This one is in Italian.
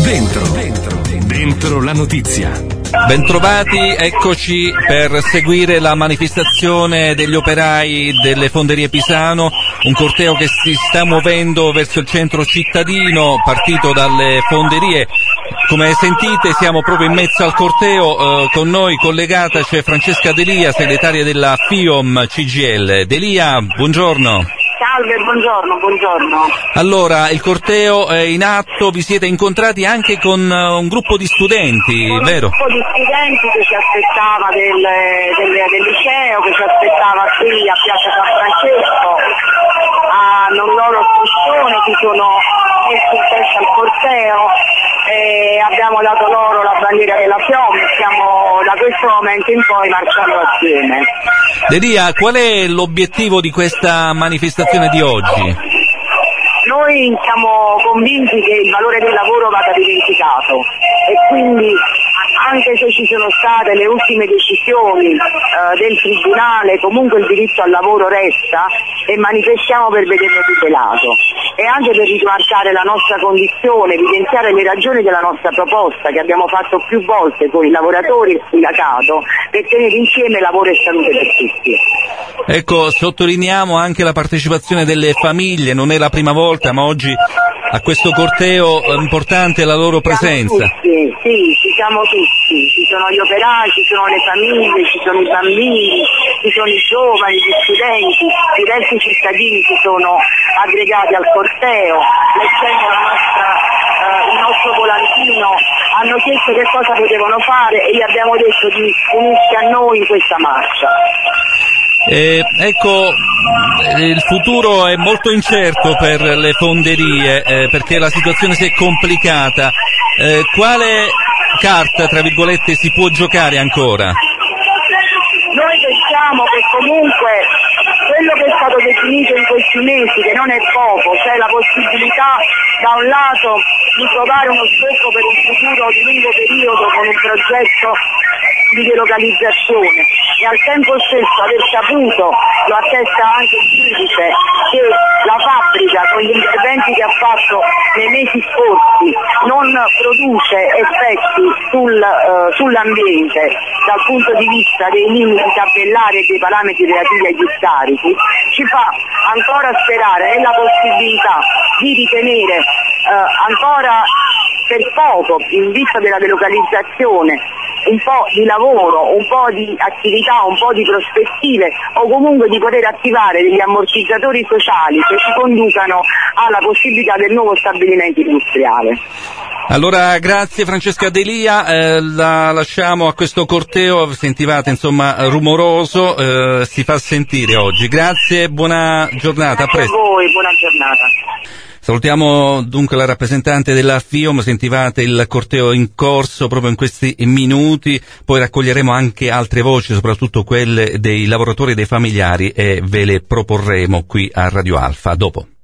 Dentro la notizia. Bentrovati, eccoci per seguire la manifestazione degli operai delle Fonderie Pisano, un corteo che si sta muovendo verso il centro cittadino, partito dalle fonderie. Come sentite siamo proprio in mezzo al corteo, con noi collegata c'è Francesca Delia, segretaria della FIOM CGIL. Delia, buongiorno. Salve, buongiorno. Allora, il corteo è in atto, vi siete incontrati anche con un gruppo di studenti, vero? Un gruppo di studenti che ci aspettava del liceo, che ci aspettava qui a Piazza San Francesco, hanno loro istruzione, si sono messi in testa al corteo e abbiamo dato loro la bandiera della FIOM, stiamo da questo momento in poi marciando assieme. Delia, qual è l'obiettivo di questa manifestazione di oggi? Noi siamo convinti che il valore del lavoro vada dimenticato e quindi anche se ci sono state le ultime decisioni del Tribunale, comunque il diritto al lavoro resta e manifestiamo per vederlo tutelato e anche per rimarcare la nostra condizione, evidenziare le ragioni della nostra proposta che abbiamo fatto più volte con i lavoratori e il sindacato per tenere insieme lavoro e salute per tutti. Ecco, sottolineiamo anche la partecipazione delle famiglie, non è la prima volta, ma oggi a questo corteo è importante la loro presenza. Ci siamo tutti, ci sono gli operai, ci sono le famiglie, ci sono i bambini, ci sono i giovani, gli studenti, diversi cittadini si sono aggregati al corteo, leggendo il nostro volantino, hanno chiesto che cosa potevano fare e gli abbiamo detto di unirsi a noi in questa marcia. Ecco, il futuro è molto incerto per le fonderie perché la situazione si è complicata. Quale carta, tra virgolette, si può giocare ancora? Noi pensiamo che comunque quello che è stato definito in questi mesi, che non è poco, cioè la possibilità da un lato di trovare uno sbocco per un futuro di lungo periodo con un progetto di delocalizzazione e al tempo stesso aver saputo, lo attesta anche il giudice, che la fabbrica con gli interventi che ha fatto nei mesi scorsi non produce effetti sull'ambiente dal punto di vista dei limiti tabellari e dei parametri relativi agli scarichi, ci fa ancora sperare nella possibilità di ritenere ancora per poco, in vista della delocalizzazione, un po' di lavoro, un po' di attività, un po' di prospettive o comunque di poter attivare degli ammortizzatori sociali che ci conducano alla possibilità del nuovo stabilimento industriale. Allora, grazie Francesca Delia, la lasciamo a questo corteo, sentivate insomma rumoroso, si fa sentire oggi. Grazie, buona giornata, a presto. A voi, buona giornata. Salutiamo dunque la rappresentante della FIOM, sentivate il corteo in corso proprio in questi minuti, poi raccoglieremo anche altre voci, soprattutto quelle dei lavoratori e dei familiari e ve le proporremo qui a Radio Alfa dopo.